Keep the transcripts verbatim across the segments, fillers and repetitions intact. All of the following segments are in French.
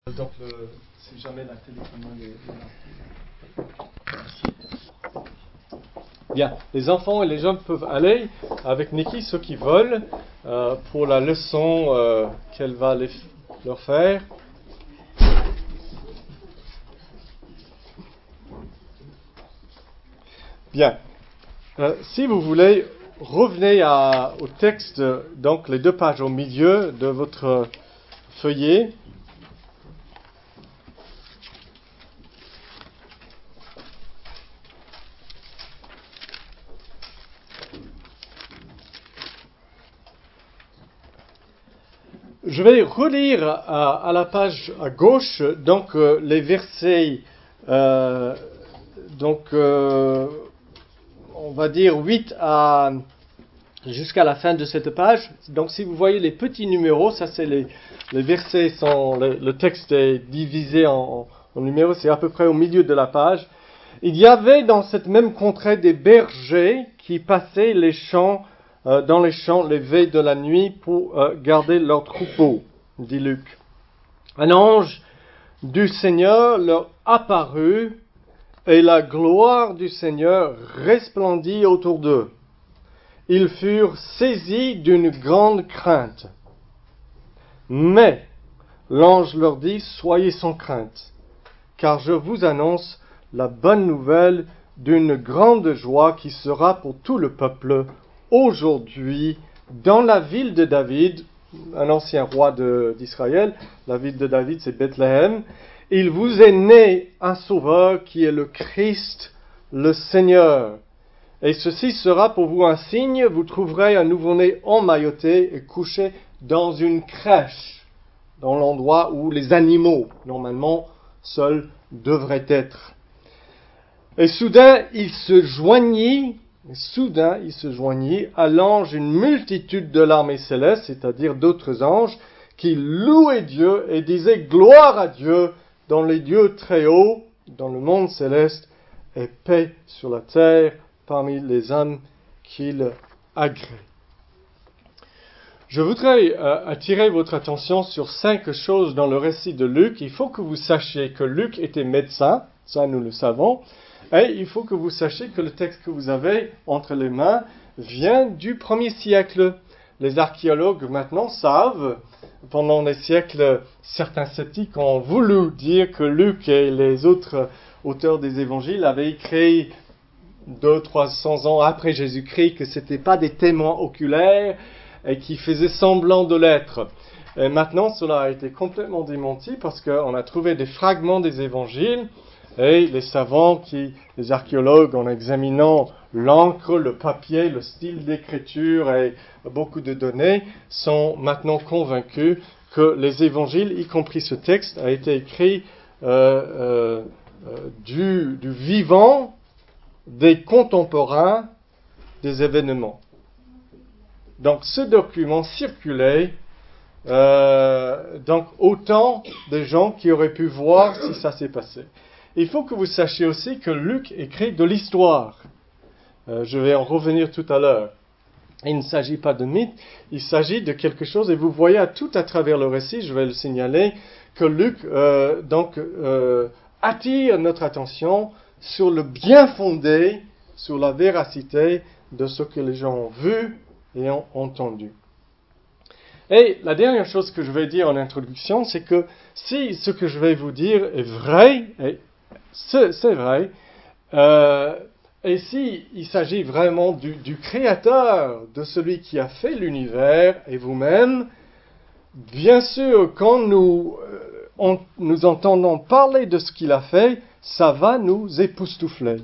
Donc, le, si jamais la télécommande est là. Bien, les enfants et les jeunes peuvent aller avec Nikki, ceux qui veulent, euh, pour la leçon euh, qu'elle va les, leur faire. Bien, euh, si vous voulez, revenez à, au texte, donc les deux pages au milieu de votre feuillet. Je vais relire à, à la page à gauche donc euh, les versets, euh, donc euh, on va dire huit à jusqu'à la fin de cette page. Donc si vous voyez les petits numéros, ça c'est les, les versets sont le, le texte est divisé en, en numéros, c'est à peu près au milieu de la page. Il y avait dans cette même contrée des bergers qui passaient les champs Euh, dans les champs les veilles de la nuit pour euh, garder leurs troupeaux, dit Luc. Un ange du Seigneur leur apparut et la gloire du Seigneur resplendit autour d'eux. Ils furent saisis d'une grande crainte. Mais l'ange leur dit, soyez sans crainte, car je vous annonce la bonne nouvelle d'une grande joie qui sera pour tout le peuple. Aujourd'hui, dans la ville de David, un ancien roi de, d'Israël, la ville de David c'est Bethléem, il vous est né un sauveur qui est le Christ, le Seigneur. Et ceci sera pour vous un signe, vous trouverez un nouveau-né emmailloté et couché dans une crèche, dans l'endroit où les animaux, normalement, seuls devraient être. Et soudain, il se joignit Soudain, il se joignit à l'ange une multitude de l'armée céleste, c'est-à-dire d'autres anges, qui louaient Dieu et disaient gloire à Dieu dans les lieux très hauts, dans le monde céleste, et paix sur la terre parmi les hommes qu'il agrée. Je voudrais euh, attirer votre attention sur cinq choses dans le récit de Luc. Il faut que vous sachiez que Luc était médecin, ça nous le savons. Et il faut que vous sachiez que le texte que vous avez entre les mains vient du premier siècle. Les archéologues maintenant savent, pendant les siècles, certains sceptiques ont voulu dire que Luc et les autres auteurs des évangiles avaient écrit deux, trois cents ans après Jésus-Christ, que ce n'étaient pas des témoins oculaires et qui faisaient semblant de l'être. Et maintenant, cela a été complètement démenti parce qu'on a trouvé des fragments des évangiles. Et les savants, qui, les archéologues, en examinant l'encre, le papier, le style d'écriture et beaucoup de données, sont maintenant convaincus que les évangiles, y compris ce texte, a été écrit euh, euh, du, du vivant des contemporains des événements. Donc ce document circulait euh, donc autant de gens qui auraient pu voir si ça s'est passé. Il faut que vous sachiez aussi que Luc écrit de l'histoire. Euh, je vais en revenir tout à l'heure. Il ne s'agit pas de mythe, il s'agit de quelque chose, et vous voyez à tout à travers le récit, je vais le signaler, que Luc euh, donc euh, attire notre attention sur le bien fondé, sur la véracité de ce que les gens ont vu et ont entendu. Et la dernière chose que je vais dire en introduction, c'est que si ce que je vais vous dire est vrai, et c'est, c'est vrai, euh, et si il s'agit vraiment du, du créateur, de celui qui a fait l'univers et vous-même, bien sûr, quand nous, euh, on, nous entendons parler de ce qu'il a fait, ça va nous époustoufler.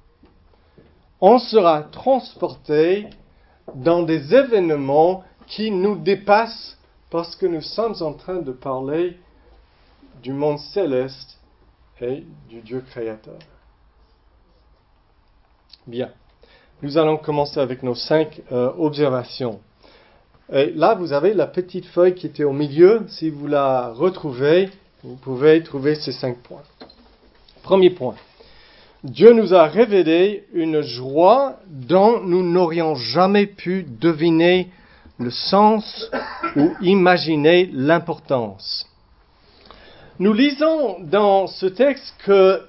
On sera transporté dans des événements qui nous dépassent parce que nous sommes en train de parler du monde céleste et du Dieu créateur. Bien, nous allons commencer avec nos cinq euh, observations. Et là, vous avez la petite feuille qui était au milieu. Si vous la retrouvez, vous pouvez trouver ces cinq points. Premier point. Dieu nous a révélé une joie dont nous n'aurions jamais pu deviner le sens ou imaginer l'importance. Nous lisons dans ce texte que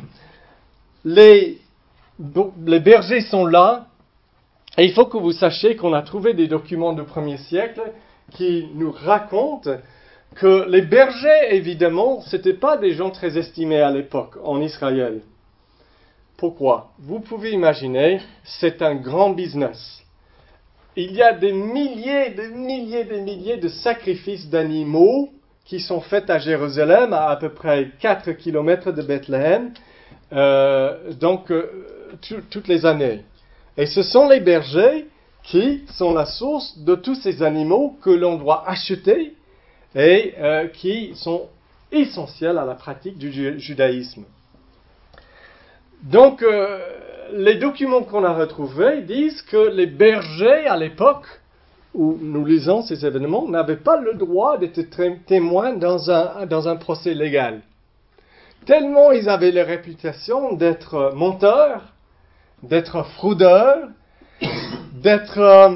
les, les bergers sont là, et il faut que vous sachiez qu'on a trouvé des documents du premier siècle qui nous racontent que les bergers, évidemment, ce n'étaient pas des gens très estimés à l'époque en Israël. Pourquoi? Vous pouvez imaginer, c'est un grand business. Il y a des milliers, des milliers, des milliers de sacrifices d'animaux qui sont faits à Jérusalem, à à peu près quatre kilomètres de Bethléem, euh, donc euh, tout, toutes les années. Et ce sont les bergers qui sont la source de tous ces animaux que l'on doit acheter et euh, qui sont essentiels à la pratique du ju- judaïsme. Donc, euh, les documents qu'on a retrouvés disent que les bergers, à l'époque où nous lisons ces événements, n'avaient pas le droit d'être témoins dans un, dans un procès légal. Tellement ils avaient la réputation d'être menteurs, d'être fraudeurs, d'être... Euh,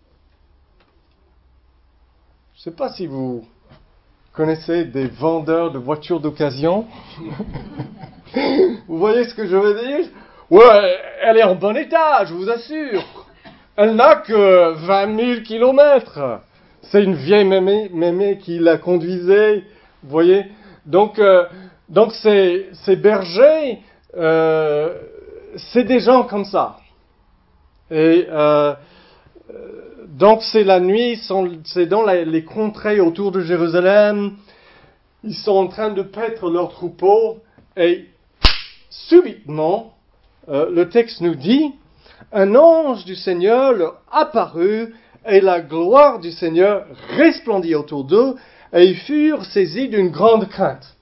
je ne sais pas si vous connaissez des vendeurs de voitures d'occasion. Vous voyez ce que je veux dire? Ouais, elle est en bon état, je vous assure. Elle n'a que vingt mille kilomètres. C'est une vieille mémé, mémé qui la conduisait. Vous voyez? Donc, euh, donc ces, ces bergers, euh, c'est des gens comme ça. Et euh, donc c'est la nuit, sont, c'est dans la, les contrées autour de Jérusalem. Ils sont en train de paître leurs troupeaux et subitement, euh, le texte nous dit, un ange du Seigneur leur apparut et la gloire du Seigneur resplendit autour d'eux et ils furent saisis d'une grande crainte.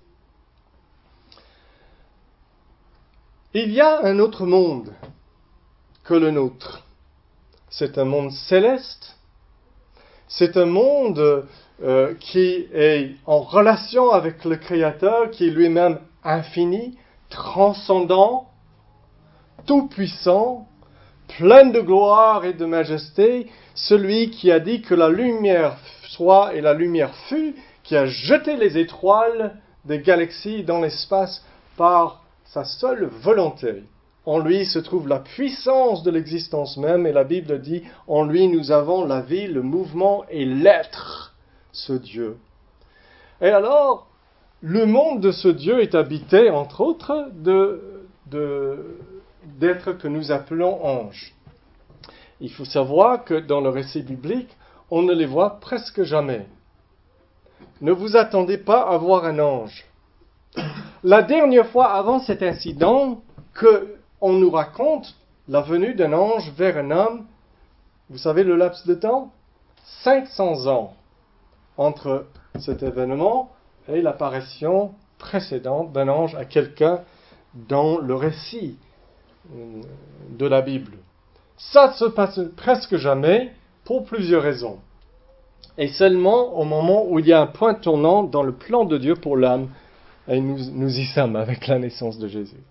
Il y a un autre monde que le nôtre. C'est un monde céleste. C'est un monde euh, qui est en relation avec le Créateur, qui est lui-même infini, transcendant, tout-puissant, plein de gloire et de majesté, celui qui a dit que la lumière soit et la lumière fut, qui a jeté les étoiles des galaxies dans l'espace par sa seule volonté. En lui se trouve la puissance de l'existence même, et la Bible dit, en lui nous avons la vie, le mouvement et l'être, ce Dieu. Et alors, le monde de ce Dieu est habité, entre autres, de, de, d'êtres que nous appelons anges. Il faut savoir que dans le récit biblique, on ne les voit presque jamais. Ne vous attendez pas à voir un ange. La dernière fois avant cet incident, qu'on nous raconte la venue d'un ange vers un homme, vous savez le laps de temps? cinq cents ans entre cet événement et l'apparition précédente d'un ange à quelqu'un dans le récit de la Bible. Ça ne se passe presque jamais pour plusieurs raisons. Et seulement au moment où il y a un point tournant dans le plan de Dieu pour l'âme, et nous, nous y sommes avec la naissance de Jésus.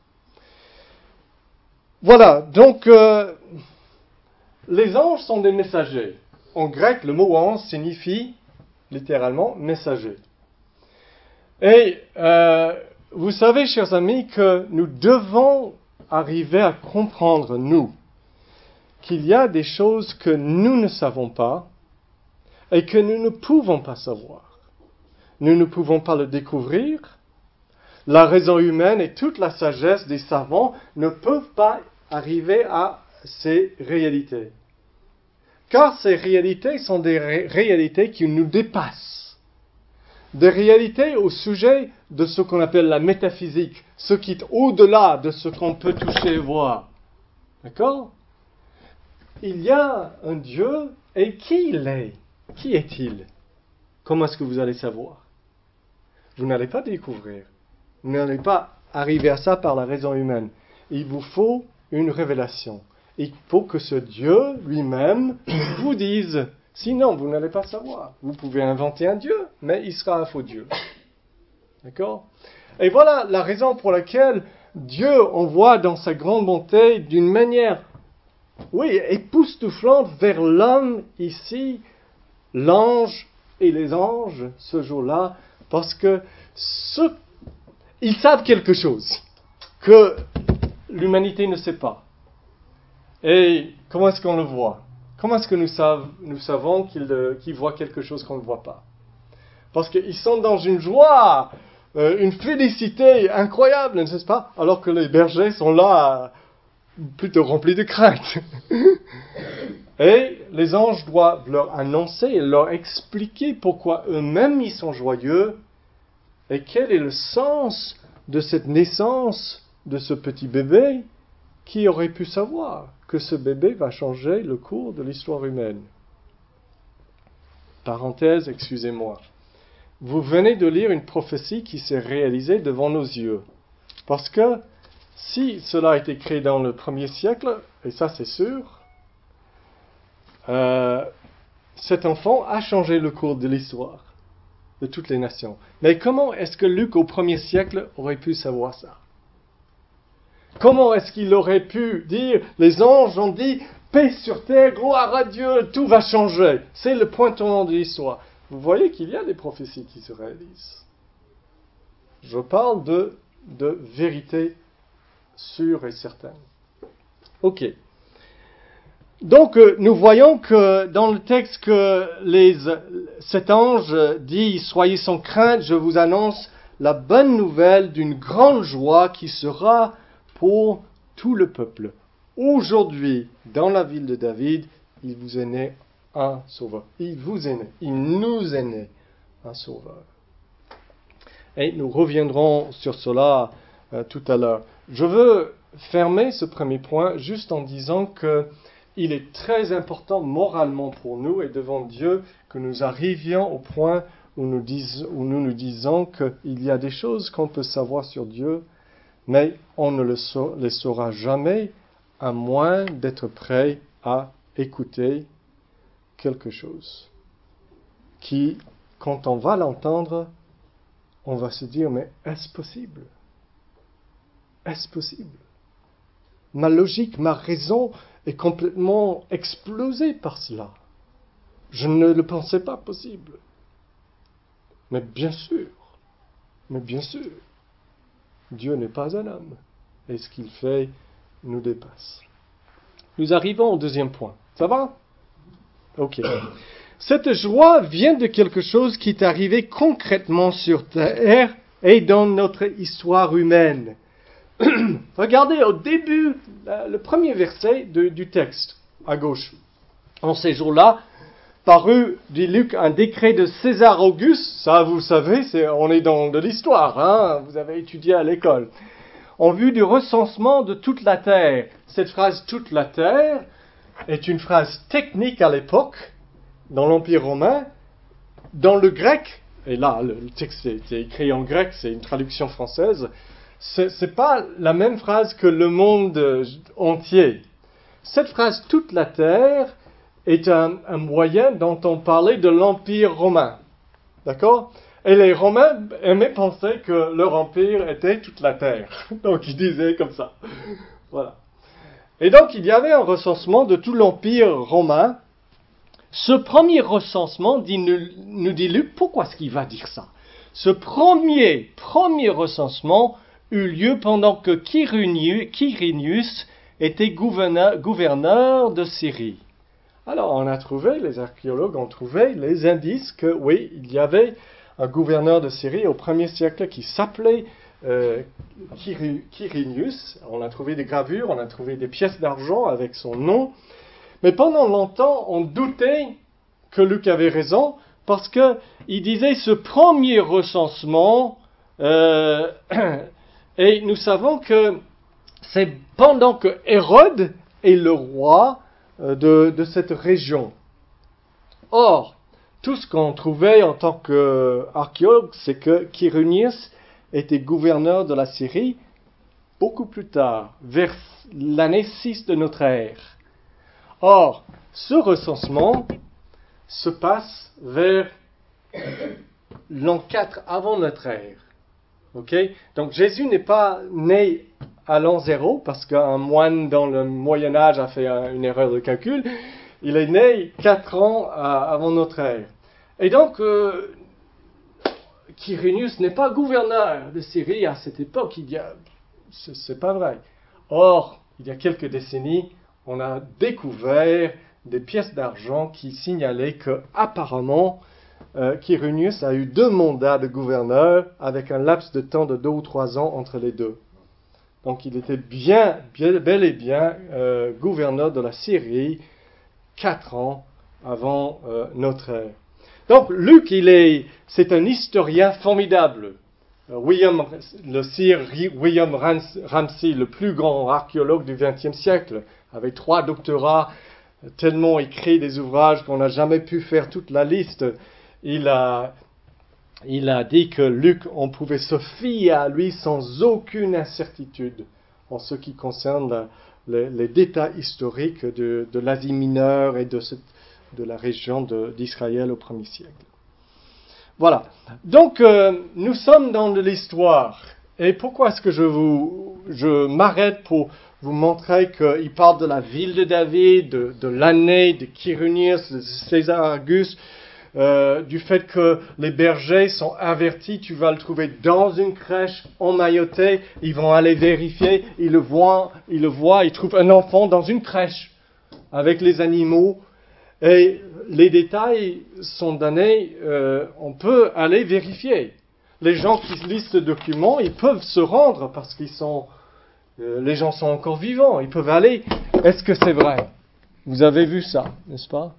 Voilà, donc euh, les anges sont des messagers. En grec, le mot ange signifie littéralement messager. Et euh, vous savez, chers amis, que nous devons arriver à comprendre, nous, qu'il y a des choses que nous ne savons pas et que nous ne pouvons pas savoir. Nous ne pouvons pas le découvrir. La raison humaine et toute la sagesse des savants ne peuvent pas arriver à ces réalités. Car ces réalités sont des ré- réalités qui nous dépassent. Des réalités au sujet de ce qu'on appelle la métaphysique, ce qui est au-delà de ce qu'on peut toucher et voir. D'accord ? Il y a un Dieu, et qui il est? Qui est-il? Comment est-ce que vous allez savoir? Vous n'allez pas découvrir. Vous n'allez pas arriver à ça par la raison humaine. Il vous faut une révélation. Il faut que ce Dieu lui-même vous dise. Sinon, vous n'allez pas savoir. Vous pouvez inventer un Dieu, mais il sera un faux Dieu. D'accord? Et voilà la raison pour laquelle Dieu envoie dans sa grande bonté d'une manière, oui, époustouflante vers l'homme ici, l'ange et les anges, ce jour-là, Parce que ce, ils savent quelque chose que l'humanité ne sait pas. Et comment est-ce qu'on le voit? Comment est-ce que nous, sav- nous savons qu'ils, euh, qu'ils voient quelque chose qu'on ne voit pas? Parce qu'ils sont dans une joie, euh, une félicité incroyable, n'est-ce pas? Alors que les bergers sont là, plutôt remplis de crainte. Et les anges doivent leur annoncer, leur expliquer pourquoi eux-mêmes ils sont joyeux et quel est le sens de cette naissance de ce petit bébé. Qui aurait pu savoir que ce bébé va changer le cours de l'histoire humaine? Parenthèse, excusez-moi. Vous venez de lire une prophétie qui s'est réalisée devant nos yeux. Parce que si cela a été créé dans le premier siècle, et ça c'est sûr, euh, cet enfant a changé le cours de l'histoire de toutes les nations. Mais comment est-ce que Luc au premier siècle aurait pu savoir ça? Comment est-ce qu'il aurait pu dire, les anges ont dit, paix sur terre, gloire à Dieu, tout va changer. C'est le point tournant de l'histoire. Vous voyez qu'il y a des prophéties qui se réalisent. Je parle de, de vérité sûre et certaine. Ok. Donc, euh, nous voyons que dans le texte que les, cet ange dit, soyez sans crainte, je vous annonce la bonne nouvelle d'une grande joie qui sera pour tout le peuple. Aujourd'hui, dans la ville de David, il vous est né un sauveur. Il vous est né, il nous est né un sauveur. Et nous reviendrons sur cela euh, tout à l'heure. Je veux fermer ce premier point juste en disant que il est très important moralement pour nous et devant Dieu que nous arrivions au point où nous, dis, où nous nous disons qu'il y a des choses qu'on peut savoir sur Dieu, mais on ne le sa- les saura jamais à moins d'être prêt à écouter quelque chose qui, quand on va l'entendre, on va se dire, mais est-ce possible? Est-ce possible? Ma logique, ma raison est complètement explosée par cela. Je ne le pensais pas possible. Mais bien sûr, mais bien sûr, Dieu n'est pas un homme. Et ce qu'il fait nous dépasse. Nous arrivons au deuxième point. Ça va? Ok. Cette joie vient de quelque chose qui est arrivé concrètement sur terre et dans notre histoire humaine. Regardez au début, le premier verset de, du texte, à gauche. En ces jours-là, parut, dit Luc, un décret de César Auguste. Ça, vous savez, c'est, on est dans de l'histoire, hein, vous avez étudié à l'école. En vue du recensement de toute la terre. Cette phrase « toute la terre » est une phrase technique à l'époque, dans l'Empire romain. Dans le grec, et là, le texte est écrit en grec, c'est une traduction française, c'est, c'est pas la même phrase que le monde entier. Cette phrase « toute la terre » est un, un moyen dont on parlait de l'Empire romain. D'accord? Et les Romains aimaient penser que leur empire était toute la terre. Donc ils disaient comme ça. Voilà. Et donc il y avait un recensement de tout l'Empire romain. Ce premier recensement, dit, nous, nous dit Luc, pourquoi est-ce qu'il va dire ça? Ce premier, premier recensement eut lieu pendant que Quirinius était gouverneur, gouverneur de Syrie. Alors on a trouvé, les archéologues ont trouvé les indices que oui, il y avait un gouverneur de Syrie au premier siècle qui s'appelait euh, Quirinius. On a trouvé des gravures, on a trouvé des pièces d'argent avec son nom. Mais pendant longtemps, on doutait que Luc avait raison parce qu'il disait ce premier recensement, euh, et nous savons que c'est pendant que Hérode est le roi de, de cette région. Or, tout ce qu'on trouvait en tant qu'archéologue, c'est que Quirinius était gouverneur de la Syrie beaucoup plus tard, vers l'année six de notre ère. Or, ce recensement se passe vers l'an quatre avant notre ère. Okay? Donc Jésus n'est pas né à l'an zéro, parce qu'un moine dans le Moyen-Âge a fait une erreur de calcul. Il est né quatre ans avant notre ère. Et donc, euh, Quirinius n'est pas gouverneur de Syrie à cette époque. Il y a, c'est, c'est pas vrai. Or, il y a quelques décennies, on a découvert des pièces d'argent qui signalaient que, apparemment, euh, Quirinius a eu deux mandats de gouverneur avec un laps de temps de deux ou trois ans entre les deux. Donc, il était bien, bien bel et bien euh, gouverneur de la Syrie quatre ans avant euh, notre ère. Donc, Luc, il est, c'est un historien formidable. William, le sir William Ramsay, le plus grand archéologue du vingtième siècle, avec trois doctorats, tellement écrit des ouvrages qu'on n'a jamais pu faire toute la liste, il a, il a dit que Luc, on pouvait se fier à lui sans aucune incertitude en ce qui concerne la, les, les détails historiques de, de l'Asie mineure et de, cette, de la région de, d'Israël au premier siècle. Voilà. Donc, euh, nous sommes dans de l'histoire. Et pourquoi est-ce que je vous, je m'arrête pour vous montrer qu'il parle de la ville de David, de, de l'année de Quirinius, de César Auguste, euh, du fait que les bergers sont avertis, tu vas le trouver dans une crèche emmaillotée, ils vont aller vérifier, ils le voient, ils le voient, ils trouvent un enfant dans une crèche avec les animaux. Et les détails sont donnés, euh, on peut aller vérifier. Les gens qui lisent ce document, ils peuvent se rendre parce qu'ils sont, euh, les gens sont encore vivants, ils peuvent aller. Est-ce que c'est vrai? Vous avez vu ça, n'est-ce pas?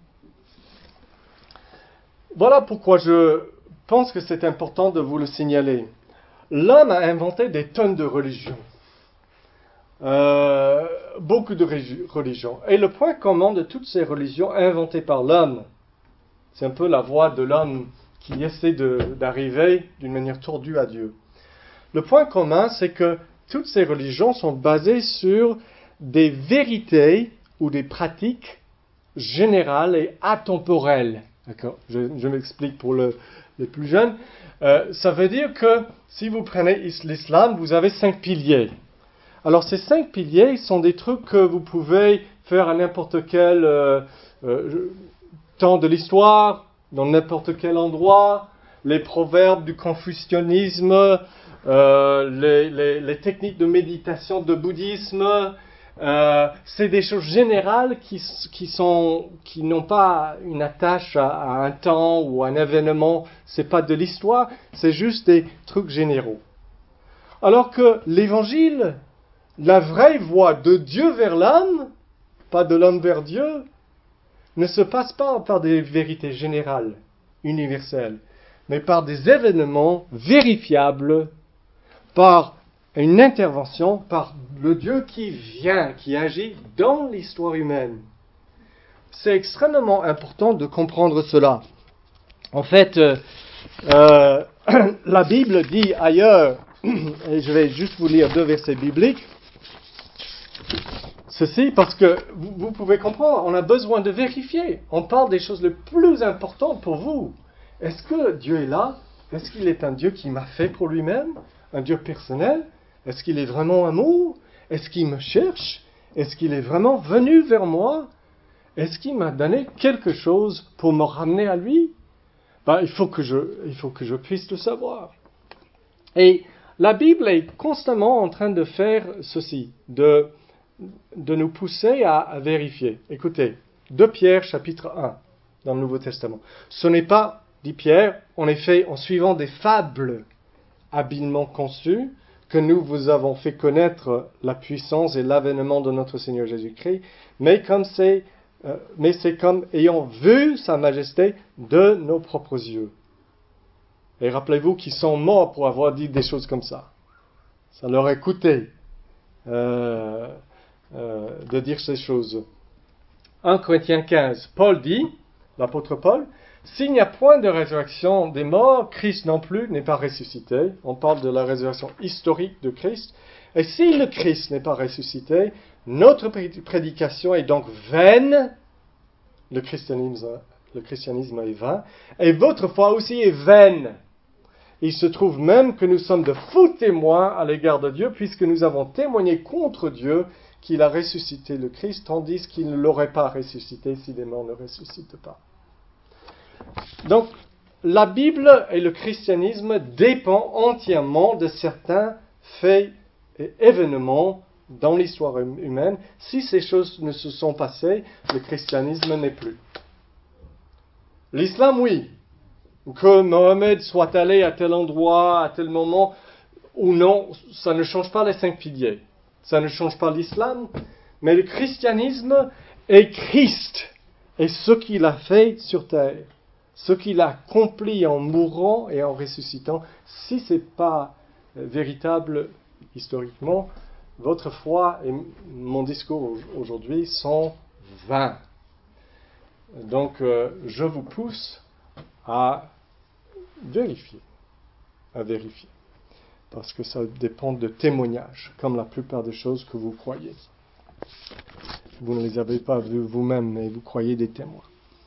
Voilà pourquoi je pense que c'est important de vous le signaler. L'homme a inventé des tonnes de religions. Euh, beaucoup de religions. Et le point commun de toutes ces religions inventées par l'homme, c'est un peu la voie de l'homme qui essaie de, d'arriver d'une manière tordue à Dieu. Le point commun, c'est que toutes ces religions sont basées sur des vérités ou des pratiques générales et atemporelles. D'accord ? Je, je m'explique pour le, les plus jeunes. Euh, ça veut dire que si vous prenez l'islam, vous avez cinq piliers. Alors ces cinq piliers sont des trucs que vous pouvez faire à n'importe quel euh, euh, temps de l'histoire, dans n'importe quel endroit, les proverbes du confucianisme, euh, les, les, les techniques de méditation de bouddhisme, euh, c'est des choses générales qui, qui, sont, qui n'ont pas une attache à, à un temps ou à un événement, c'est pas de l'histoire, c'est juste des trucs généraux. Alors que l'évangile, la vraie voie de Dieu vers l'homme, pas de l'homme vers Dieu, ne se passe pas par des vérités générales, universelles, mais par des événements vérifiables, par une intervention, par le Dieu qui vient, qui agit dans l'histoire humaine. C'est extrêmement important de comprendre cela. En fait, euh, euh, la Bible dit ailleurs, et je vais juste vous lire deux versets bibliques, ceci parce que vous, vous pouvez comprendre, on a besoin de vérifier. On parle des choses les plus importantes pour vous. Est-ce que Dieu est là? Est-ce qu'il est un Dieu qui m'a fait pour lui-même? Un Dieu personnel? Est-ce qu'il est vraiment amour? Est-ce qu'il me cherche? Est-ce qu'il est vraiment venu vers moi? Est-ce qu'il m'a donné quelque chose pour me ramener à lui? Ben, il faut que je, il faut que je puisse le savoir. Et la Bible est constamment en train de faire ceci, de de nous pousser à, à vérifier. Écoutez, deux Pierre chapitre un dans le Nouveau Testament. Ce n'est pas, dit Pierre, en effet, en suivant des fables habilement conçues, que nous vous avons fait connaître la puissance et l'avènement de notre Seigneur Jésus-Christ, mais comme c'est, euh, mais c'est comme ayant vu sa majesté de nos propres yeux. Et rappelez-vous qu'ils sont morts pour avoir dit des choses comme ça. Ça leur a coûté. Euh, Euh, de dire ces choses. un Corinthiens quinze, Paul dit, l'apôtre Paul, s'il n'y a point de résurrection des morts, Christ non plus n'est pas ressuscité. On parle de la résurrection historique de Christ. Et si le Christ n'est pas ressuscité, notre prédication est donc vaine. Le christianisme, le christianisme est vain. Et votre foi aussi est vaine. Il se trouve même que nous sommes de faux témoins à l'égard de Dieu, puisque nous avons témoigné contre Dieu qu'il a ressuscité le Christ, tandis qu'il ne l'aurait pas ressuscité si les morts ne ressuscitent pas. Donc, la Bible et le christianisme dépendent entièrement de certains faits et événements dans l'histoire humaine. Si ces choses ne se sont passées, le christianisme n'est plus. L'islam, oui. Que Mohammed soit allé à tel endroit, à tel moment, ou non, ça ne change pas les cinq piliers. Ça ne change pas l'islam, mais le christianisme est Christ et ce qu'il a fait sur terre, ce qu'il a accompli en mourant et en ressuscitant. Si ce n'est pas véritable historiquement, votre foi et mon discours aujourd'hui sont vains. Donc, euh, je vous pousse à vérifier, à vérifier, parce que ça dépend de témoignages, comme la plupart des choses que vous croyez. Vous ne les avez pas vues vous-même, mais vous croyez des témoins.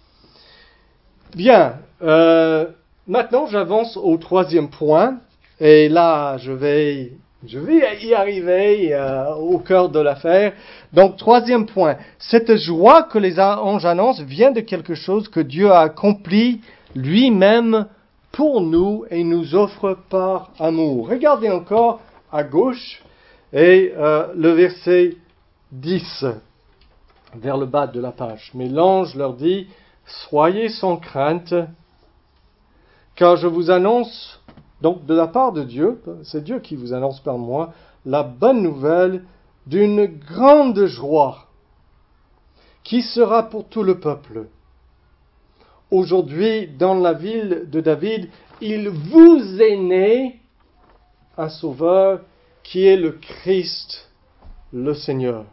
Bien, euh, maintenant j'avance au troisième point, et là je vais, je vais y arriver euh, au cœur de l'affaire. Donc troisième point, cette joie que les anges annoncent vient de quelque chose que Dieu a accompli lui-même pour nous et nous offre par amour. Regardez encore à gauche et euh, le verset dix, vers le bas de la page. Mais l'ange leur dit, soyez sans crainte, car je vous annonce, donc de la part de Dieu, c'est Dieu qui vous annonce par moi, la bonne nouvelle d'une grande joie qui sera pour tout le peuple. Aujourd'hui, dans la ville de David, il vous est né un sauveur qui est le Christ, le Seigneur.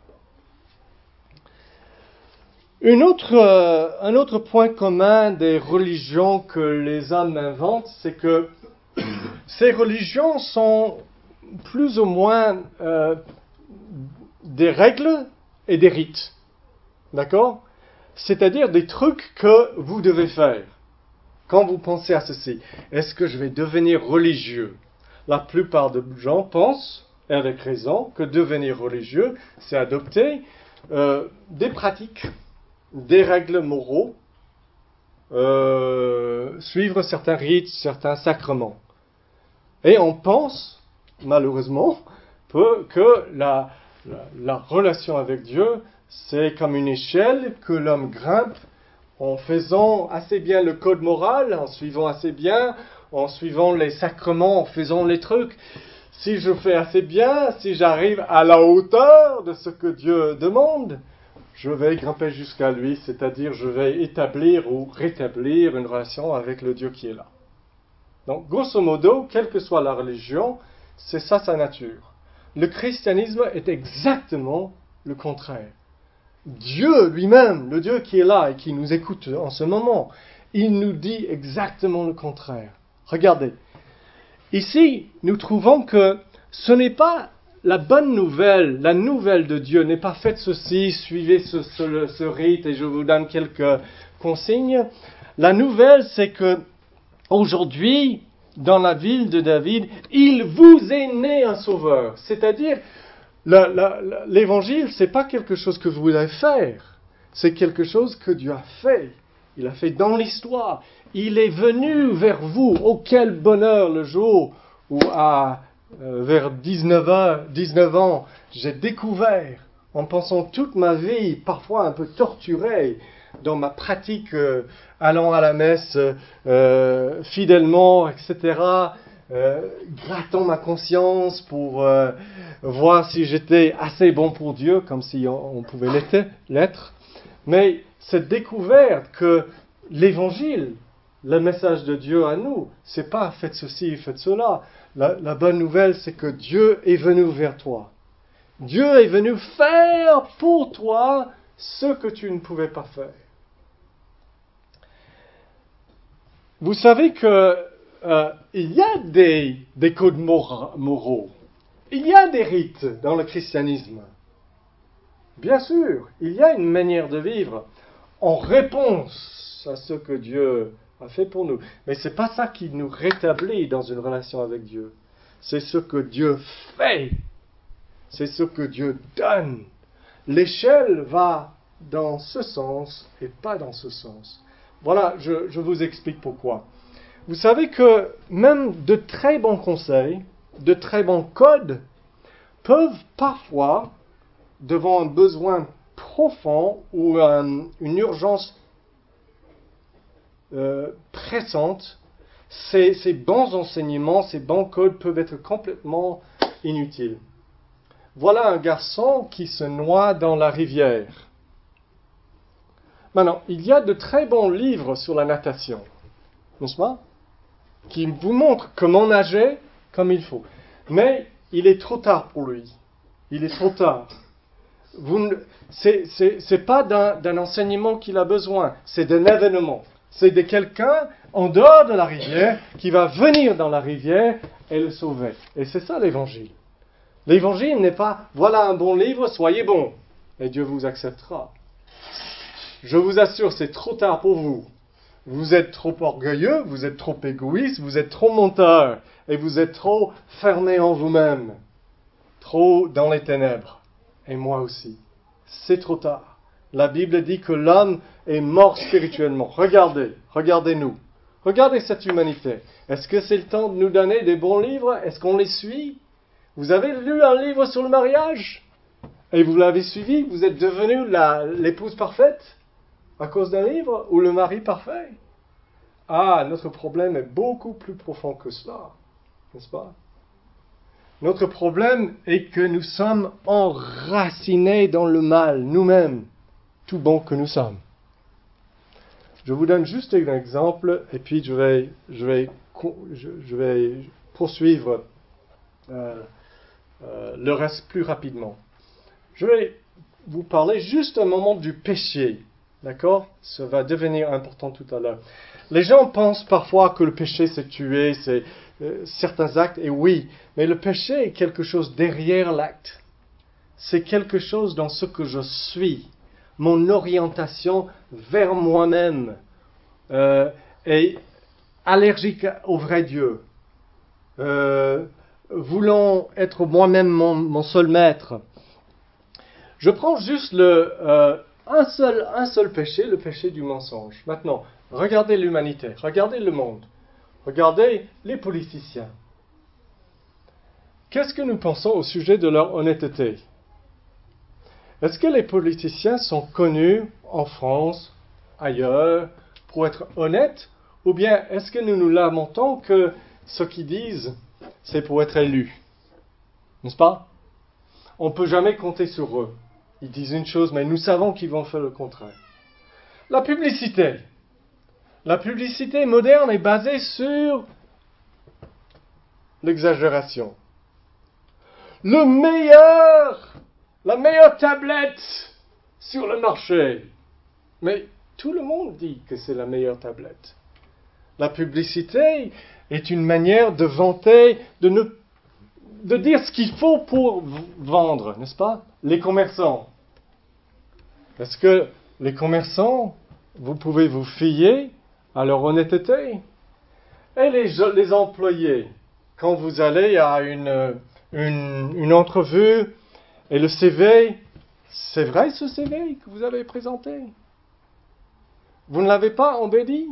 Une autre, euh, un autre point commun des religions que les hommes inventent, c'est que ces religions sont plus ou moins euh, des règles et des rites. D'accord ? C'est-à-dire des trucs que vous devez faire. Quand vous pensez à ceci, est-ce que je vais devenir religieux ? La plupart des gens pensent, et avec raison, que devenir religieux, c'est adopter euh, des pratiques, des règles moraux, euh, suivre certains rites, certains sacrements. Et on pense, malheureusement, peu, que la, la, la relation avec Dieu, c'est comme une échelle que l'homme grimpe en faisant assez bien le code moral, en suivant assez bien, en suivant les sacrements, en faisant les trucs. Si je fais assez bien, si j'arrive à la hauteur de ce que Dieu demande, je vais grimper jusqu'à lui, c'est-à-dire je vais établir ou rétablir une relation avec le Dieu qui est là. Donc, grosso modo, quelle que soit la religion, c'est ça sa nature. Le christianisme est exactement le contraire. Dieu lui-même, le Dieu qui est là et qui nous écoute en ce moment, il nous dit exactement le contraire. Regardez, ici, nous trouvons que ce n'est pas la bonne nouvelle, la nouvelle de Dieu n'est pas faites ceci, suivez ce, ce, ce rite et je vous donne quelques consignes. La nouvelle, c'est que aujourd'hui, dans la ville de David, il vous est né un sauveur. C'est-à-dire, la, la, la, l'évangile, c'est pas quelque chose que vous allez faire. C'est quelque chose que Dieu a fait. Il a fait dans l'histoire. Il est venu vers vous. Oh, quel bonheur le jour où, à, euh, vers dix-neuf ans, j'ai découvert, en pensant toute ma vie, parfois un peu torturée, dans ma pratique, euh, allant à la messe euh, fidèlement, et cetera, euh, grattant ma conscience pour euh, voir si j'étais assez bon pour Dieu, comme si on, on pouvait l'être. Mais cette découverte que l'évangile, le message de Dieu à nous, c'est pas faites ceci, faites cela. La, la bonne nouvelle, c'est que Dieu est venu vers toi. Dieu est venu faire pour toi ce que tu ne pouvais pas faire. Vous savez que euh, il y a des, des codes moraux, il y a des rites dans le christianisme. Bien sûr, il y a une manière de vivre en réponse à ce que Dieu a fait pour nous. Mais ce n'est pas ça qui nous rétablit dans une relation avec Dieu. C'est ce que Dieu fait. C'est ce que Dieu donne. L'échelle va dans ce sens et pas dans ce sens. Voilà, je, je vous explique pourquoi. vous savez que même de très bons conseils, de très bons codes, peuvent parfois, devant un besoin profond ou un, une urgence euh, pressante, ces, ces bons enseignements, ces bons codes peuvent être complètement inutiles. Voilà un garçon qui se noie dans la rivière. Maintenant, il y a de très bons livres sur la natation, n'est-ce pas? Qui vous montrent comment nager comme il faut. Mais il est trop tard pour lui. Il est trop tard. Vous, c'est, c'est, c'est pas d'un, d'un enseignement qu'il a besoin, c'est d'un événement. C'est de quelqu'un en dehors de la rivière qui va venir dans la rivière et le sauver. Et c'est ça l'évangile. L'évangile n'est pas « voilà un bon livre, soyez bon et Dieu vous acceptera ». Je vous assure, c'est trop tard pour vous. Vous êtes trop orgueilleux, vous êtes trop égoïste, vous êtes trop menteur et vous êtes trop fermé en vous-même, trop dans les ténèbres. Et moi aussi. C'est trop tard. La Bible dit que l'homme est mort spirituellement. Regardez, regardez-nous. Regardez cette humanité. Est-ce que c'est le temps de nous donner des bons livres? Est-ce qu'on les suit? Vous avez lu un livre sur le mariage? Et vous l'avez suivi? Vous êtes devenu la, l'épouse parfaite? À cause d'un livre? Ou le mari parfait? Ah, notre problème est beaucoup plus profond que cela. N'est-ce pas? Notre problème est que nous sommes enracinés dans le mal, nous-mêmes, tout bons que nous sommes. Je vous donne juste un exemple, et puis je vais, je vais, je vais poursuivre euh, euh, le reste plus rapidement. Je vais vous parler juste un moment du péché, d'accord? Ça va devenir important tout à l'heure. Les gens pensent parfois que le péché c'est tuer, c'est euh, certains actes, et oui, mais le péché est quelque chose derrière l'acte. C'est quelque chose dans ce que je suis, mon orientation vers moi-même, euh, et allergique au vrai Dieu, euh, voulant être moi-même mon, mon seul maître. Je prends juste le, euh, un, seul, un seul péché, le péché du mensonge. Maintenant, regardez l'humanité, regardez le monde, regardez les politiciens. Qu'est-ce que nous pensons au sujet de leur honnêteté? Est-ce que les politiciens sont connus en France, ailleurs, pour être honnêtes? Ou bien est-ce que nous nous lamentons que ce qu'ils disent, c'est pour être élus? N'est-ce pas? On ne peut jamais compter sur eux. Ils disent une chose, mais nous savons qu'ils vont faire le contraire. La publicité. La publicité moderne est basée sur l'exagération. Le meilleur, la meilleure tablette sur le marché. Mais tout le monde dit que c'est la meilleure tablette. La publicité est une manière de vanter, de, ne, de dire ce qu'il faut pour vendre, n'est-ce pas? Les commerçants. Est-ce que les commerçants, vous pouvez vous fier à leur honnêteté? Et les, les employés, quand vous allez à une, une, une entrevue et le C V, c'est vrai ce C V que vous avez présenté? Vous ne l'avez pas embelli?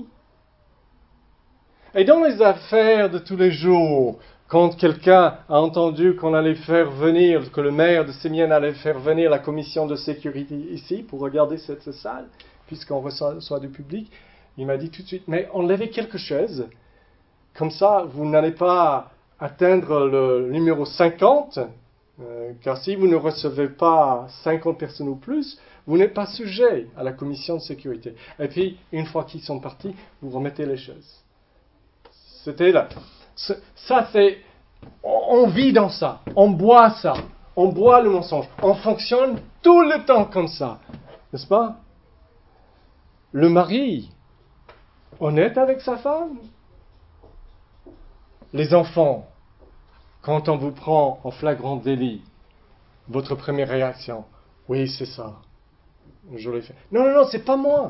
Et dans les affaires de tous les jours, quand quelqu'un a entendu qu'on allait faire venir, que le maire de Sémienne allait faire venir la commission de sécurité ici pour regarder cette salle, puisqu'on reçoit du public, il m'a dit tout de suite, mais enlevez quelques chaises, comme ça vous n'allez pas atteindre le numéro cinquante, euh, car si vous ne recevez pas cinquante personnes ou plus, vous n'êtes pas sujet à la commission de sécurité. Et puis, une fois qu'ils sont partis, vous remettez les chaises. C'était là. Ça, c'est... On vit dans ça. On boit ça. On boit le mensonge. On fonctionne tout le temps comme ça. N'est-ce pas? Le mari, honnête avec sa femme. Les enfants, quand on vous prend en flagrant délit, votre première réaction, oui, c'est ça. Je l'ai fait. Non, non, non, c'est pas moi.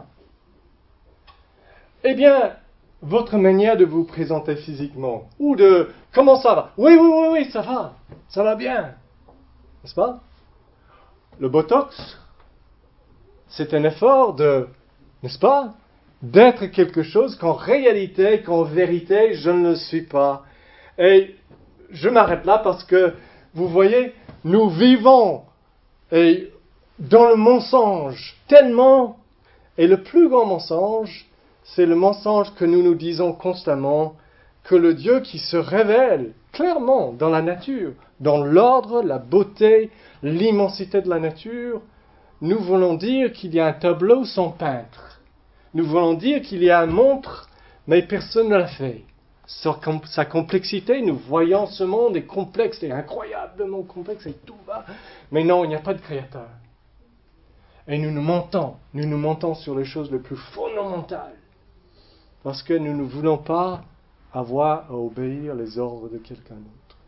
Eh bien, votre manière de vous présenter physiquement, ou de « comment ça va ?»« Oui, oui, oui, oui, ça va, ça va bien. » N'est-ce pas? Le Botox, c'est un effort de, n'est-ce pas, d'être quelque chose qu'en réalité, qu'en vérité, je ne le suis pas. Et je m'arrête là parce que, vous voyez, nous vivons et dans le mensonge tellement, et le plus grand mensonge, c'est le mensonge que nous nous disons constamment, que le Dieu qui se révèle clairement dans la nature, dans l'ordre, la beauté, l'immensité de la nature, nous voulons dire qu'il y a un tableau sans peintre. Nous voulons dire qu'il y a un montre, mais personne ne l'a fait. Sa complexité, nous voyons ce monde est complexe, et incroyablement complexe, et tout va. Mais non, il n'y a pas de créateur. Et nous nous mentons, nous nous mentons sur les choses les plus fondamentales. Parce que nous ne voulons pas avoir à obéir les ordres de quelqu'un d'autre.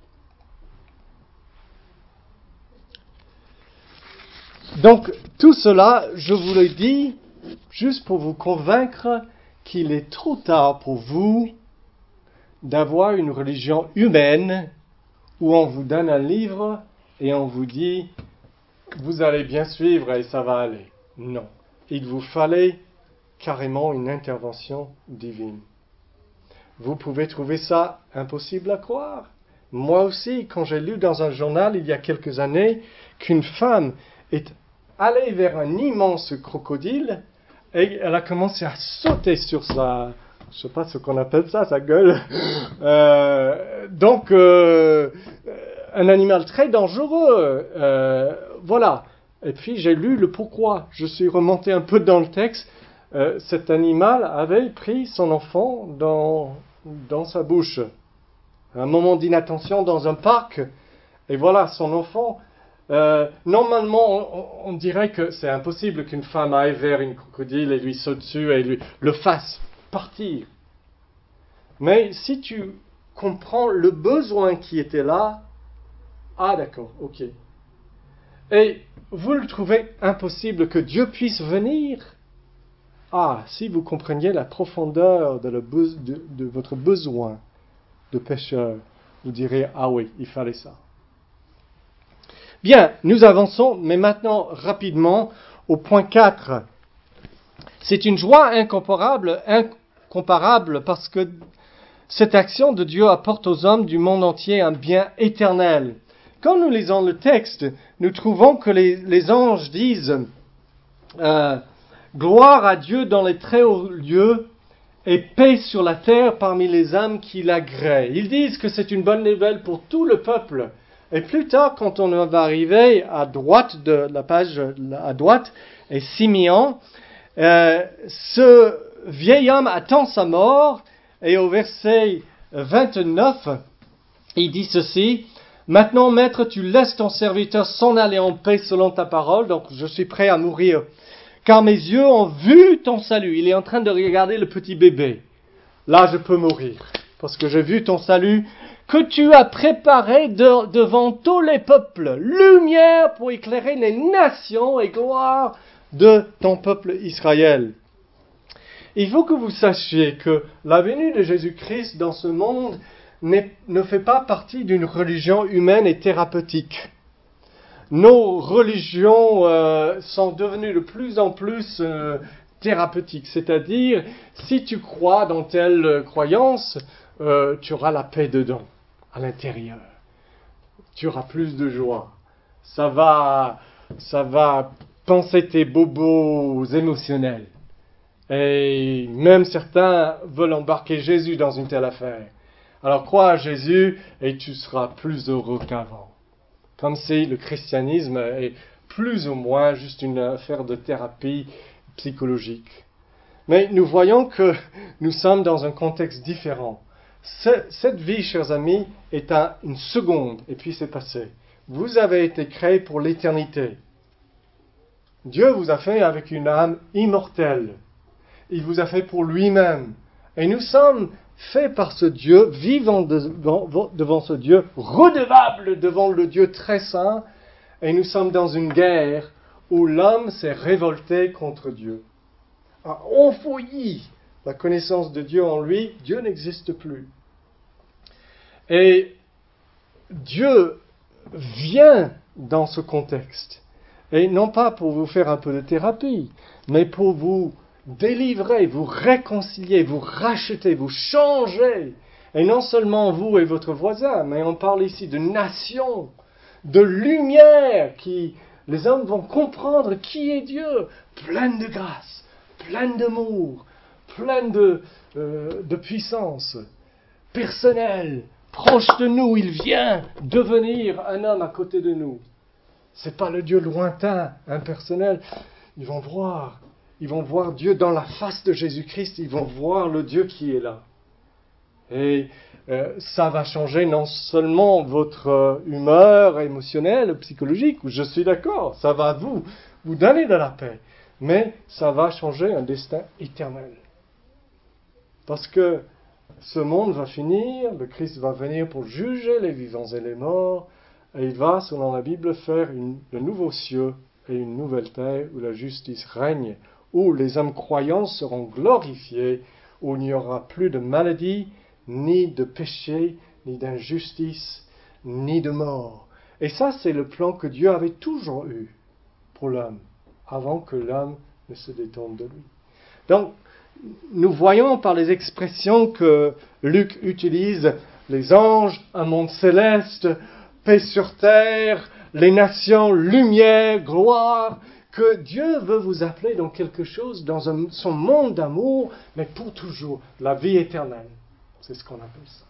Donc, tout cela, je vous le dis, juste pour vous convaincre qu'il est trop tard pour vous d'avoir une religion humaine où on vous donne un livre et on vous dit « vous allez bien suivre et ça va aller ». Non, il vous fallait carrément une intervention divine. Vous pouvez trouver ça impossible à croire. Moi aussi, quand j'ai lu dans un journal il y a quelques années qu'une femme est allée vers un immense crocodile et elle a commencé à sauter sur sa, je ne sais pas ce qu'on appelle ça, sa gueule. Euh, donc, euh, un animal très dangereux. Euh, voilà. Et puis j'ai lu le pourquoi. Je suis remonté un peu dans le texte. Euh, cet animal avait pris son enfant dans, dans sa bouche. Un moment d'inattention dans un parc. Et voilà, son enfant. Euh, normalement, on, on dirait que c'est impossible qu'une femme aille vers une crocodile et lui saute dessus et lui, le fasse partir. Mais si tu comprends le besoin qui était là, ah d'accord, ok. Et vous le trouvez impossible que Dieu puisse venir? Ah, si vous compreniez la profondeur de, le be- de, de votre besoin de pécheur, vous direz, ah oui, il fallait ça. Bien, nous avançons, mais maintenant rapidement au point quatre. C'est une joie incomparable, incomparable parce que cette action de Dieu apporte aux hommes du monde entier un bien éternel. Quand nous lisons le texte, nous trouvons que les, les anges disent euh, « Gloire à Dieu dans les très hauts lieux et paix sur la terre parmi les âmes qui l'agréent. » Ils disent que c'est une bonne nouvelle pour tout le peuple. Et plus tard, quand on va arriver à droite de la page, à droite, et Simeon, euh, ce vieil homme attend sa mort, et au verset vingt-neuf, il dit ceci, « Maintenant, maître, tu laisses ton serviteur s'en aller en paix selon ta parole, donc je suis prêt à mourir, car mes yeux ont vu ton salut. » Il est en train de regarder le petit bébé. Là, je peux mourir, parce que j'ai vu ton salut, que tu as préparé de, devant tous les peuples, lumière pour éclairer les nations et gloire de ton peuple Israël. Il faut que vous sachiez que la venue de Jésus-Christ dans ce monde ne fait pas partie d'une religion humaine et thérapeutique. Nos religions euh, sont devenues de plus en plus euh, thérapeutiques, c'est-à-dire si tu crois dans telle croyance, euh, tu auras la paix dedans, à l'intérieur. Tu auras plus de joie. Ça va, ça va penser tes bobos émotionnels. Et même certains veulent embarquer Jésus dans une telle affaire. Alors crois à Jésus et tu seras plus heureux qu'avant. Comme si le christianisme est plus ou moins juste une affaire de thérapie psychologique. Mais nous voyons que nous sommes dans un contexte différent. Cette vie, chers amis, est à une seconde et puis c'est passé. Vous avez été créés pour l'éternité. Dieu vous a fait avec une âme immortelle. Il vous a fait pour lui-même. Et nous sommes faits par ce Dieu, vivant devant, devant ce Dieu, redevables devant le Dieu très saint. Et nous sommes dans une guerre où l'homme s'est révolté contre Dieu. A enfoui la connaissance de Dieu en lui, Dieu n'existe plus. Et Dieu vient dans ce contexte. Et non pas pour vous faire un peu de thérapie, mais pour vous délivrer, vous réconcilier, vous racheter, vous changer. Et non seulement vous et votre voisin, mais on parle ici de nation, de lumière, qui les hommes vont comprendre qui est Dieu, plein de grâce, plein d'amour, plein de, euh, de puissance, personnel, proche de nous, il vient devenir un homme à côté de nous. C'est pas le Dieu lointain, impersonnel. Ils vont voir, ils vont voir Dieu dans la face de Jésus-Christ, ils vont voir le Dieu qui est là. Et euh, ça va changer non seulement votre euh, humeur émotionnelle, psychologique, où je suis d'accord, ça va vous, vous donner de la paix, mais ça va changer un destin éternel. Parce que ce monde va finir, le Christ va venir pour juger les vivants et les morts, et il va, selon la Bible, faire une, de nouveaux cieux et une nouvelle terre où la justice règne, où les hommes croyants seront glorifiés, où il n'y aura plus de maladie, ni de péché, ni d'injustice, ni de mort. Et ça, c'est le plan que Dieu avait toujours eu pour l'homme, avant que l'homme ne se détourne de lui. Donc, nous voyons par les expressions que Luc utilise, les anges, un monde céleste, paix sur terre, les nations, lumière, gloire, que Dieu veut vous appeler dans quelque chose, dans un, son monde d'amour, mais pour toujours, la vie éternelle. C'est ce qu'on appelle ça.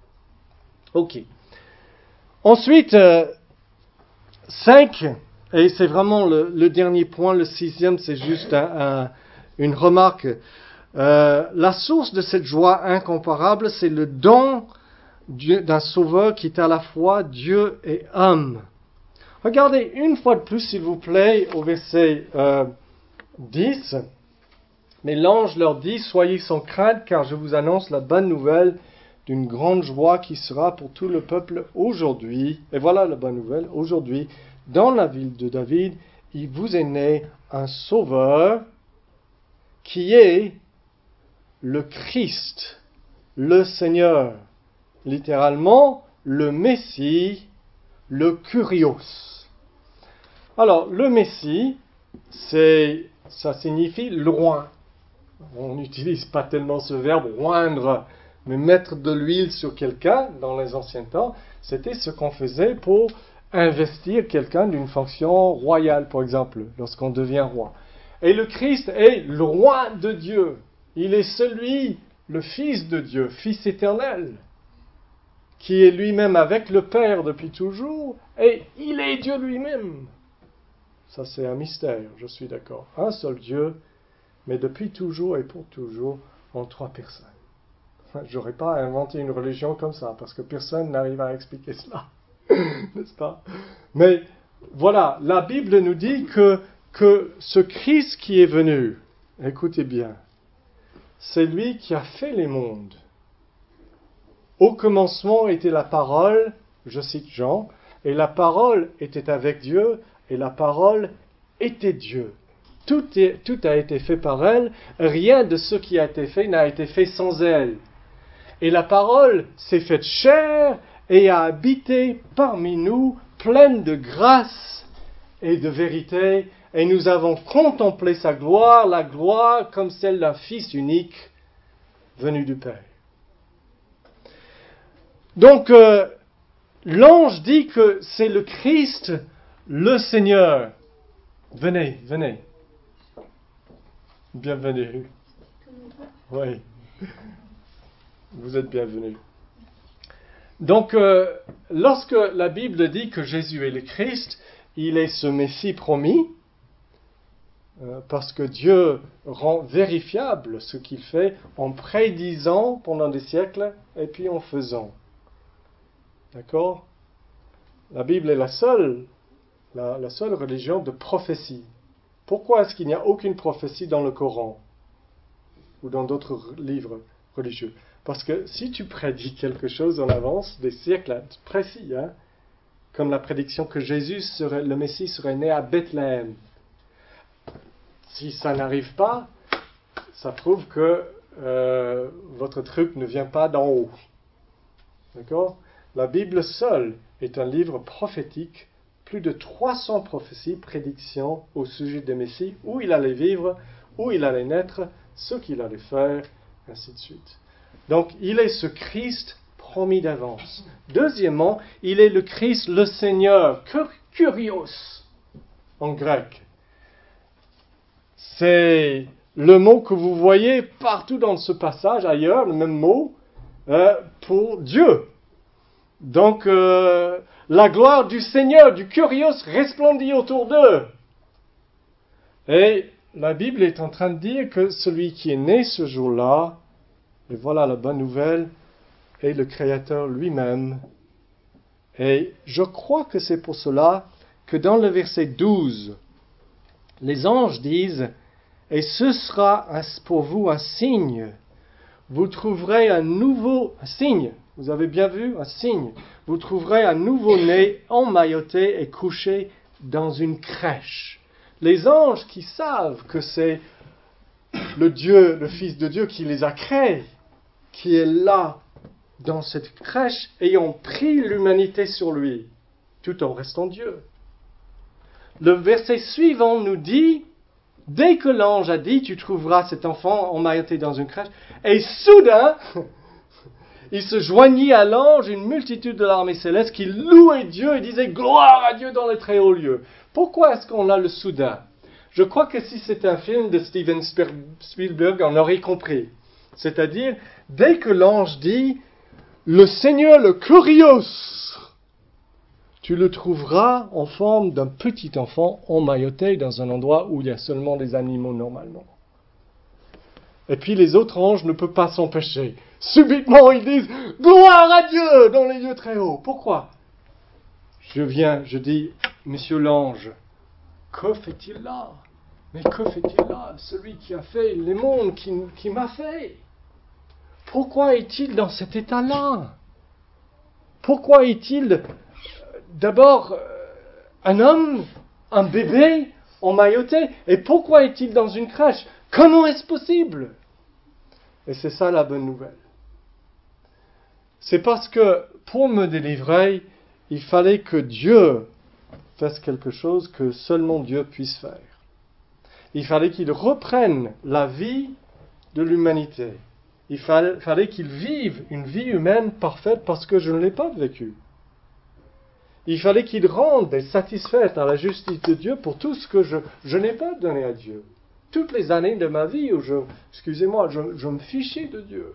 Ok. Ensuite, euh, cinq, et c'est vraiment le, le dernier point, le sixième, c'est juste un, un, une remarque. Euh, la source de cette joie incomparable, c'est le don d'un sauveur qui est à la fois Dieu et homme. Regardez une fois de plus, s'il vous plaît, au verset euh, dix. Mais l'ange leur dit, soyez sans crainte, car je vous annonce la bonne nouvelle d'une grande joie qui sera pour tout le peuple aujourd'hui. Et voilà la bonne nouvelle. Aujourd'hui, dans la ville de David, il vous est né un sauveur qui est le Christ, le Seigneur. Littéralement, le Messie, le Kurios. Alors, le Messie, c'est, ça signifie loin. On n'utilise pas tellement ce verbe oindre, mais mettre de l'huile sur quelqu'un, dans les anciens temps, c'était ce qu'on faisait pour investir quelqu'un d'une fonction royale, par exemple, lorsqu'on devient roi. Et le Christ est le roi de Dieu. Il est celui, le Fils de Dieu, Fils éternel, qui est lui-même avec le Père depuis toujours, et il est Dieu lui-même. Ça, c'est un mystère, je suis d'accord. Un seul Dieu, mais depuis toujours et pour toujours, en trois personnes. Je n'aurais pas inventé une religion comme ça, parce que personne n'arrive à expliquer cela. N'est-ce pas? Mais voilà, la Bible nous dit que, que ce Christ qui est venu, écoutez bien, c'est lui qui a fait les mondes. Au commencement était la parole, je cite Jean, et la parole était avec Dieu, et la parole était Dieu. Tout, est, tout a été fait par elle, rien de ce qui a été fait n'a été fait sans elle. Et la parole s'est faite chair et a habité parmi nous, pleine de grâce et de vérité, et nous avons contemplé sa gloire, la gloire comme celle d'un Fils unique venu du Père. Donc, euh, l'ange dit que c'est le Christ, le Seigneur. Venez, venez. Bienvenue. Oui. Vous êtes bienvenus. Donc, euh, lorsque la Bible dit que Jésus est le Christ, il est ce Messie promis, euh, parce que Dieu rend vérifiable ce qu'il fait en prédisant pendant des siècles et puis en faisant. D'accord? La Bible est la seule, la, la seule religion de prophétie. Pourquoi est-ce qu'il n'y a aucune prophétie dans le Coran ou dans d'autres livres religieux? Parce que si tu prédis quelque chose en avance, des siècles précis, hein, comme la prédiction que Jésus serait, le Messie serait né à Bethléem, si ça n'arrive pas, ça prouve que euh, votre truc ne vient pas d'en haut. D'accord? La Bible seule est un livre prophétique, plus de trois cents prophéties, prédictions au sujet des Messies, où il allait vivre, où il allait naître, ce qu'il allait faire, ainsi de suite. Donc, il est ce Christ promis d'avance. Deuxièmement, il est le Christ, le Seigneur, Kyrios, en grec. C'est le mot que vous voyez partout dans ce passage, ailleurs, le même mot, euh, pour Dieu. Donc, euh, la gloire du Seigneur, du Kyrios, resplendit autour d'eux. Et la Bible est en train de dire que celui qui est né ce jour-là, et voilà la bonne nouvelle, est le Créateur lui-même. Et je crois que c'est pour cela que dans le verset douze, les anges disent « Et ce sera pour vous un signe. Vous trouverez un nouveau un signe. » Vous avez bien vu, un signe. Vous trouverez un nouveau-né emmailloté et couché dans une crèche. Les anges qui savent que c'est le Dieu, le Fils de Dieu qui les a créés, qui est là dans cette crèche, ayant pris l'humanité sur lui, tout en restant Dieu. Le verset suivant nous dit, dès que l'ange a dit, tu trouveras cet enfant emmailloté dans une crèche, et soudain, il se joignit à l'ange une multitude de l'armée céleste qui louait Dieu et disait gloire à Dieu dans les très hauts lieux. Pourquoi est-ce qu'on a le soudain? Je crois que si c'était un film de Steven Spielberg, on aurait compris. C'est-à-dire, dès que l'ange dit le Seigneur, le Kyrios, tu le trouveras en forme d'un petit enfant emmailloté dans un endroit où il y a seulement des animaux normalement. Et puis les autres anges ne peuvent pas s'empêcher. Subitement, ils disent « Gloire à Dieu dans les lieux très hauts ». Pourquoi? Je viens, je dis « Monsieur l'ange, que fait-il là? Mais que fait-il là? Celui qui a fait les mondes, qui, qui m'a fait. Pourquoi est-il dans cet état-là? Pourquoi est-il d'abord un homme, un bébé emmailloté? Et pourquoi est-il dans une crèche? Comment est-ce possible? Et c'est ça la bonne nouvelle. C'est parce que pour me délivrer, il fallait que Dieu fasse quelque chose que seulement Dieu puisse faire. Il fallait qu'il reprenne la vie de l'humanité. Il fallait, fallait qu'il vive une vie humaine parfaite parce que je ne l'ai pas vécue. Il fallait qu'il rende et satisfasse à la justice de Dieu pour tout ce que je, je n'ai pas donné à Dieu. Toutes les années de ma vie où je, excusez-moi, je, je me fichais de Dieu.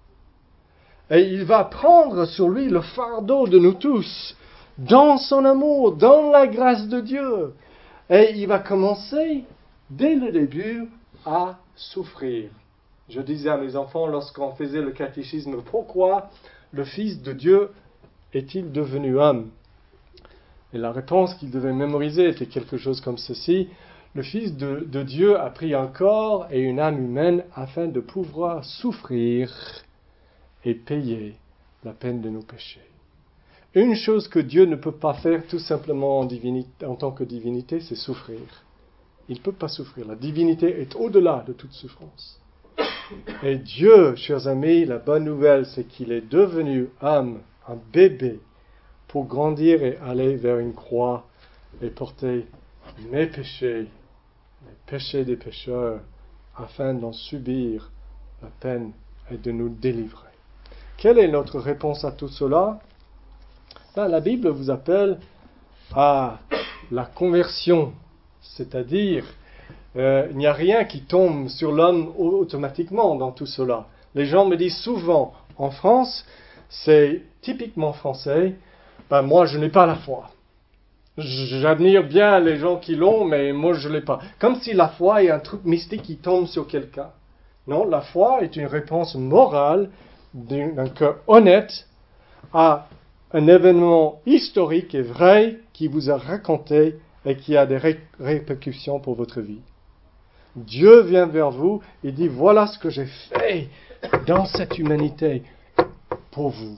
Et il va prendre sur lui le fardeau de nous tous, dans son amour, dans la grâce de Dieu. Et il va commencer, dès le début, à souffrir. Je disais à mes enfants, lorsqu'on faisait le catéchisme, pourquoi le Fils de Dieu est-il devenu homme? Et la réponse qu'il devait mémoriser était quelque chose comme ceci. Le Fils de, de Dieu a pris un corps et une âme humaine afin de pouvoir souffrir et payer la peine de nos péchés. Une chose que Dieu ne peut pas faire tout simplement en, divinité, en tant que divinité, c'est souffrir. Il ne peut pas souffrir. La divinité est au-delà de toute souffrance. Et Dieu, chers amis, la bonne nouvelle, c'est qu'il est devenu homme, un bébé, pour grandir et aller vers une croix et porter mes péchés, les péchés des pécheurs, afin d'en subir la peine et de nous délivrer. Quelle est notre réponse à tout cela? Ben, la Bible vous appelle à la conversion, c'est-à-dire euh, il n'y a rien qui tombe sur l'homme automatiquement dans tout cela. Les gens me disent souvent, en France, c'est typiquement français, ben, moi je n'ai pas la foi. J'admire bien les gens qui l'ont, mais moi je ne l'ai pas. Comme si la foi est un truc mystique qui tombe sur quelqu'un. Non, la foi est une réponse morale d'un cœur honnête à un événement historique et vrai qui vous a raconté et qui a des ré- répercussions pour votre vie. Dieu vient vers vous et dit, voilà ce que j'ai fait dans cette humanité pour vous.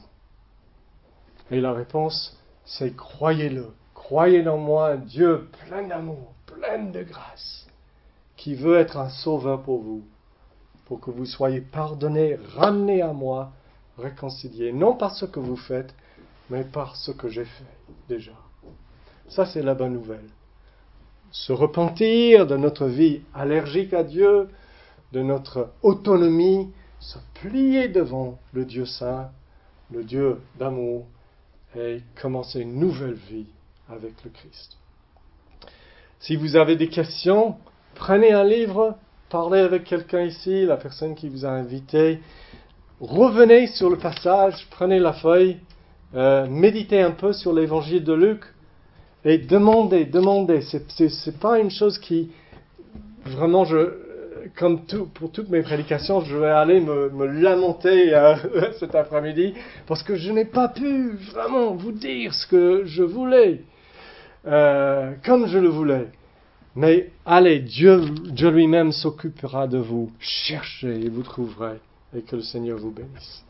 Et la réponse, c'est croyez-le. Croyez en moi, un Dieu plein d'amour, plein de grâce, qui veut être un sauveur pour vous, pour que vous soyez pardonnés, ramenés à moi, réconciliés, non par ce que vous faites, mais par ce que j'ai fait déjà. Ça, c'est la bonne nouvelle. se repentir de notre vie allergique à Dieu, de notre autonomie, se plier devant le Dieu saint, le Dieu d'amour, et commencer une nouvelle vie avec le Christ. Si vous avez des questions, prenez un livre, parlez avec quelqu'un ici, la personne qui vous a invité, revenez sur le passage, prenez la feuille, euh, méditez un peu sur l'évangile de Luc, et demandez, demandez. C'est, c'est, c'est pas une chose qui, vraiment, je, comme tout, pour toutes mes prédications, je vais aller me, me lamenter euh, cet après-midi, parce que je n'ai pas pu vraiment vous dire ce que je voulais, euh, comme je le voulais. Mais allez, Dieu, Dieu lui-même s'occupera de vous. Cherchez et vous trouverez, et que le Seigneur vous bénisse.